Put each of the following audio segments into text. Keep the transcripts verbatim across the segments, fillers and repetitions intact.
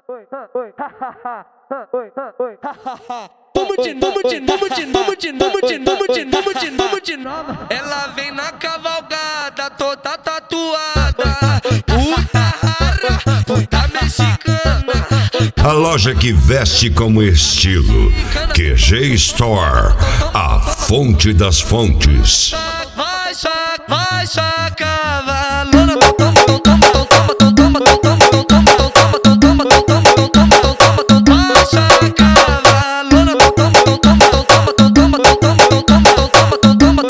Vamos de, vamos de, vamos de, vamos de, vamos de, vamos de, vamos de, vamos de nova. Ela vem na cavalgada, toda tatuada, puta rara, puta mexicana. A loja que veste como estilo, Q G Store, a fonte das fontes. Vai só, vai só cavalona, toma, toma, toma, toma, toma, toma, toma, toma, toma, toma, toma, toma, toma, toma, toma, vai só cavalona, toma, toma, toma, toma, toma, toma, toma, toma,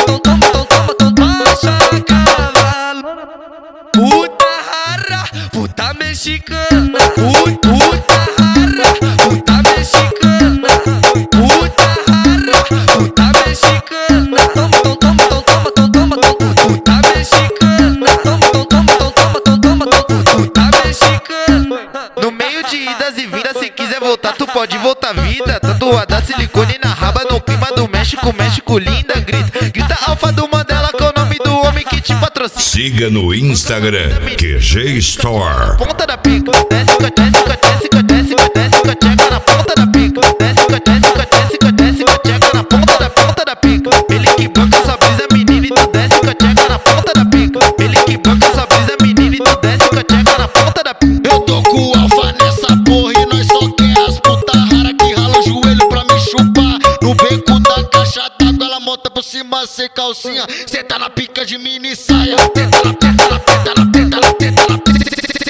toma, vai só cavalona. Puta rara, puta mexicana, puta rara, puta mexicana, puta rara, puta mexicana, toma, toma, toma, toma, toma, puta mexicana, toma, toma, toma, toma, puta mexicana. No meio de idas e vindas, se quiser voltar, tu pode voltar vida. Tatuada silicone na raba, no clima do México, México linda, grita. Grita Alfa do Mandela, que é o nome do homem que te patrocina. Siga no Instagram, Q G Store. Ponta da pica, desce, desce, desce, desce, desce, tcheca na ponta da pica. Desce, desce, desce, desce, tcheca na ponta da ponta da pica. Ele que banca sua brisa, menina, e tu desce, tcheca na ponta da pica. Ele que banca sua brisa, menina, e tu desce, tcheca na ponta da pica. Eu tô com o Alfa nessa porra e nós só quer as puta rara que rala o joelho pra me chupar. No beco da caixa d'água ela monta por cima sem calcinha. Cê tá na pica de mini saia. Tenta na tenta na tenta na tenta na tenta na tenta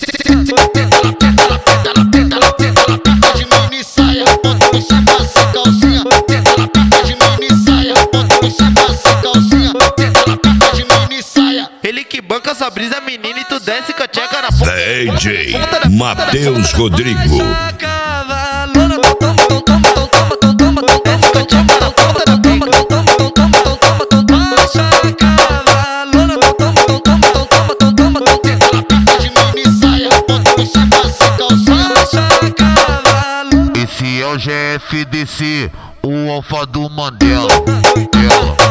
na tenta na tenta na tenta na tenta na pica de mini saia. Monta por cima sem calcinha. Tenta na pica de mini saia. Monta por cima sem calcinha. Tenta na pica de mini saia. Ele que banca sua brisa, menina, e tu desce com a tcheca na ponta. D J Matheus Rodrigo. Cavalona, toma, toma, toma, toma, toma, toma, desce com a tcheca na ponta da pica. Toma, toma, toma, toma, toma, vai só cavalona, toma, toma, toma, toma, toma, toma, Tenta na pica de mini saia. Monta por cima sem calcinha. vai só cavalona. Esse é o G F D C, o Alfa do Mandela. Ela.